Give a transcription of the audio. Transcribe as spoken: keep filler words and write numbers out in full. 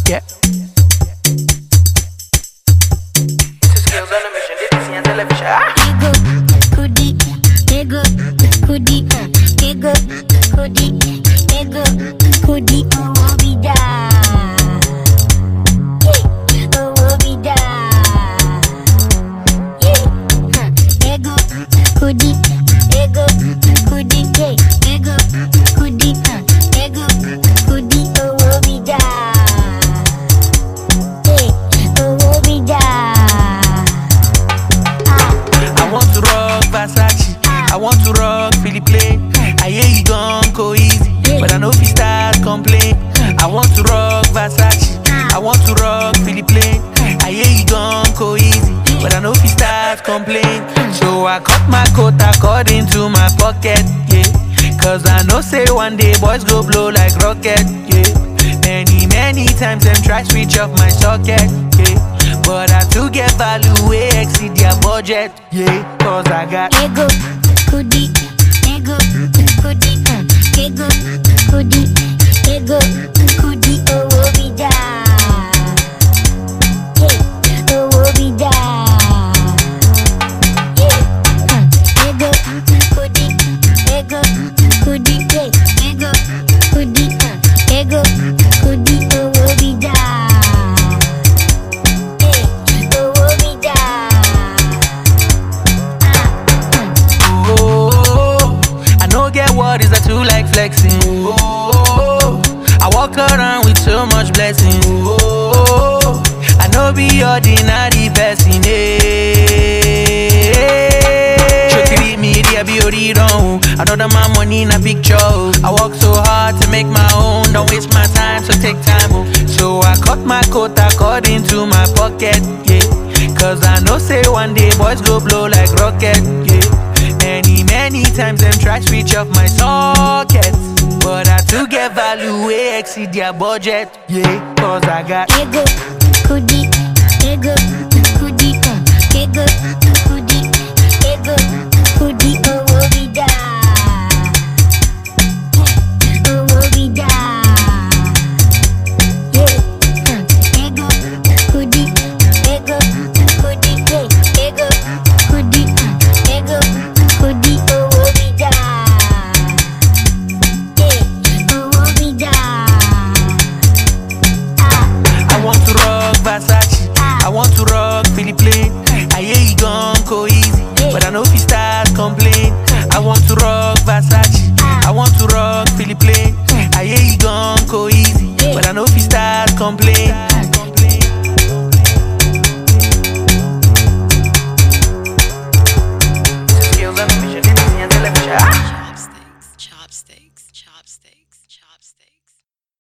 Yeah. Skills on a mission, did you see on television? Ah! Ego, kudi, ego, kudi, ego, kudi, ego, kudi, oh be da, oh be da, ego, kudi, ego, kudi, ego, kudi, ego, kudi, oh be da, oh be da. I want to rock Versace, I want to rock Philippe Lane. I hear you gon' go easy, but I know if you start complain. I want to rock Versace, I want to rock Philippe Lane. I hear you gon' go easy, but I know if you start complain. So I cut my coat according to my pocket, yeah. Cause I know say one day boys go blow like rocket, yeah. Many, many times them try switch off my socket, yeah. But I do get value way exceed their budget, yeah. Cause I got Ego, kudi, ego, kudi, ego, kudi, ego, kudi, oh be da, oh be da, ego, kudi, ego, kudi, ego, kudi, ego, kudi, oh be da. What is that too like flexing? Oh, I walk around with so much blessing. Oh, I know be ordinary person. Shorty me, they be already wrong. I know that my money in a picture. I work so hard to make my own. Don't waste my time, so take time. So I cut my coat according to my pocket, yeah. Cause I know say one day boys go blow like rocket, yeah. Many, many times them try switch off my socket, but I do get value way exceed their budget, yeah. Cause I got Ego, kudi, ego, kudi, ego, kudi, ego, kudi, oh be da, oh be da, yeah. Ego, kudi, ego, kudi, ego, kudi, ego, kudi, oh be da, oh be da. I want to rock Versace, I want to rock Philippe Lane. I hear you gon' go easy, but I know if you start complain. I want to rock Versace, I want to rock Philippe Lane. I hear you gon' go easy, but I know if you start complain.